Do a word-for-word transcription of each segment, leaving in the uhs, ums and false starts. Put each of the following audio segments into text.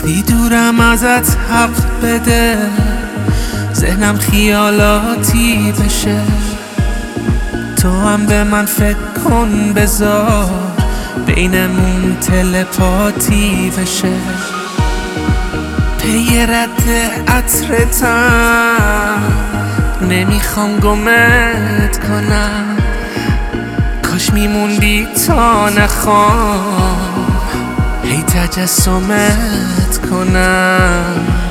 ولی دورم ازت حق بده، ذهنم خیالاتی بشه. تو هم به من فکر کن، بذار بینمون تلپاتی بشه. پی رد عطرتم، نمیخوام گمت کنم. کاش میموندی تا نخوام هی تجسمت کنم،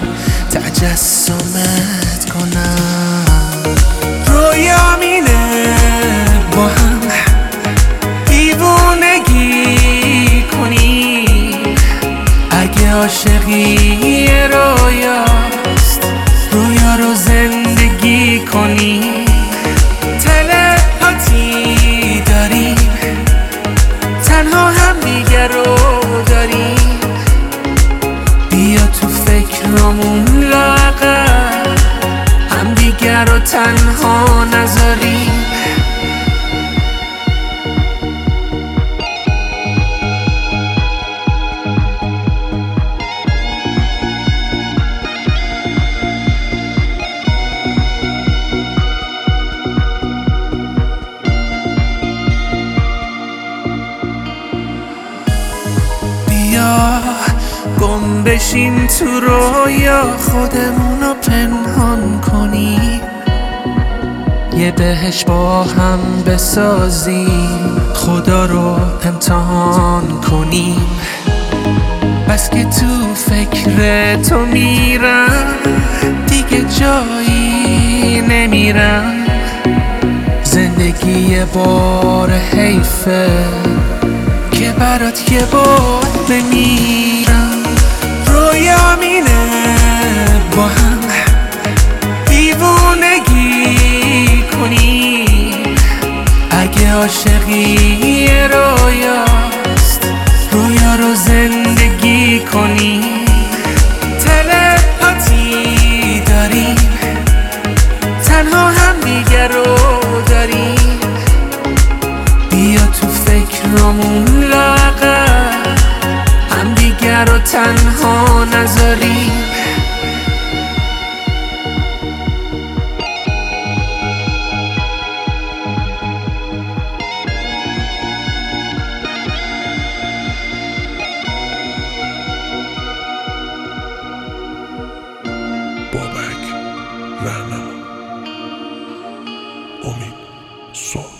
تجسمت کنم. رویام اینه با هم دیوونگی کنی، اگه عاشقی رویاست رویا رو زندگی کنی. تلپاتی داریم، تنها هم دیگه رو داریم. بیا تو فکرامون لاغر هم دیگه رو تنها نذاریم. گم بشیم تو رویا، خودمونو پنهان کنیم. یه بهش با هم بسازیم، خدا رو امتحان کنیم. بس که تو فکر تو میرم، دیگه جایی نمیرم. زندگی یه بار حیفه که برات یه بار بمیرم. رویام اینه با هم دیوونگی کنی، اگه عاشقی رویاست رویا رو زندگی کنی. تلپاتی داریم، تنها هم دیگه رو داریم. بیا تو فکرامون لاغر هم دیگه رو تنها نذاریم. بابک، رهنما، امید، صبح.